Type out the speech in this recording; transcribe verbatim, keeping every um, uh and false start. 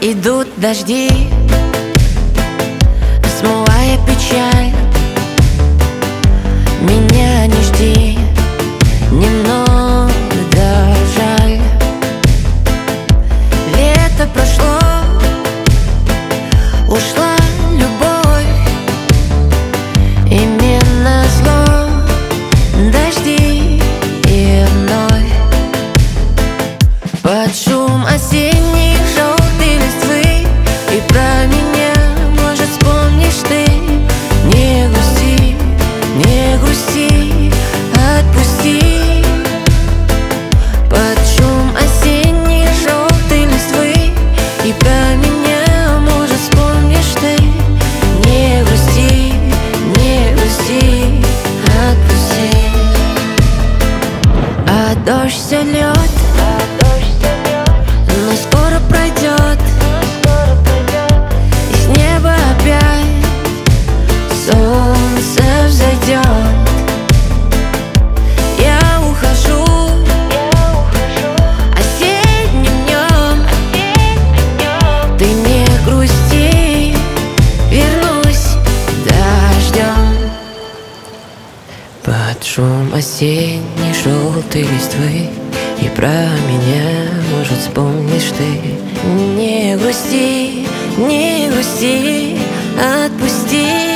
Идут дожди, смывая печаль. Меня не жди, немного жаль. Лето прошло, ушла любовь, и мне назло дожди и вновь. Под шум осенних желтой листвы и про меня, может, вспомнишь ты. Не грусти, не грусти, отпусти. Под шум осенних желтой листвы и про меня, может, вспомнишь ты. Не грусти, не грусти, отпусти. А дождь все льет, но скоро пройдет, и с неба опять солнце взойдет. Я ухожу осенним днем, ты не грусти, вернусь дождем. Под шум осенней желтой листвы и про меня, может, вспомнишь ты. Не грусти, не грусти, отпусти.